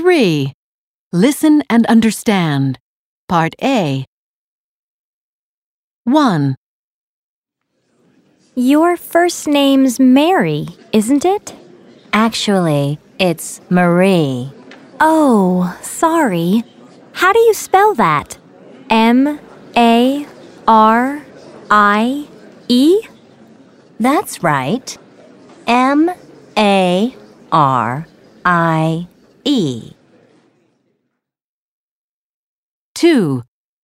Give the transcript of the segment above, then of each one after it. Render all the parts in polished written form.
3. Listen and understand. Part A. 1. Your first name's Mary, isn't it? Actually, it's Marie. Oh, sorry. How do you spell that? M-A-R-I-E? That's right. M-A-R-I-E. 2.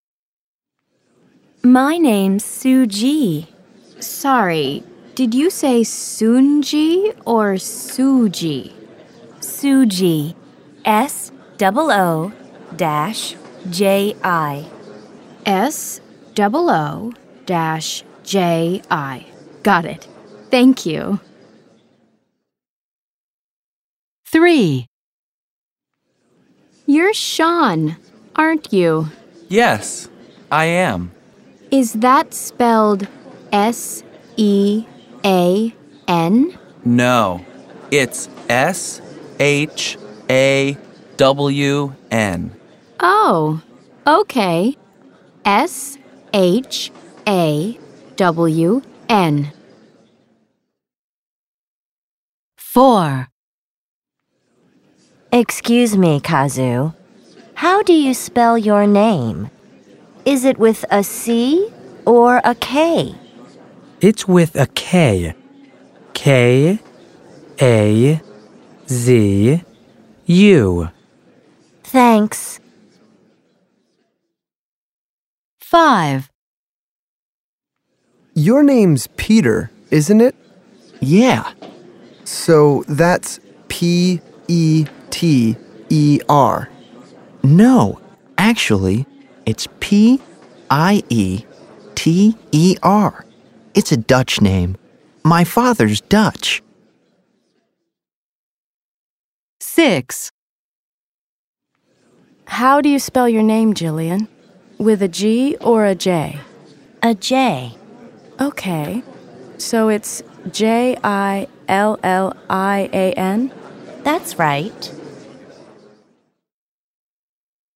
My name's Suji. Sorry, did you say Soonji or Suji? Suji. S-O-O-J-I. S-O-O-J-I. Got it. Thank you. 3. You're Sean, aren't you? Yes, I am. Is that spelled S-E-A-N? No, it's S-H-A-W-N. Oh, okay. S-H-A-W-N. 4. Excuse me, Kazu. How do you spell your name? Is it with a C or a K? It's with a K. K-A-Z-U. Thanks. 5. Your name's Peter, isn't it? Yeah. So that's P-E-T-E-R. No, actually, it's P-I-E-T-E-R. It's a Dutch name. My father's Dutch. 6. How do you spell your name, Jillian? With a G or a J? A J. Okay. So it's J-I-L-L-I-A-N? That's right.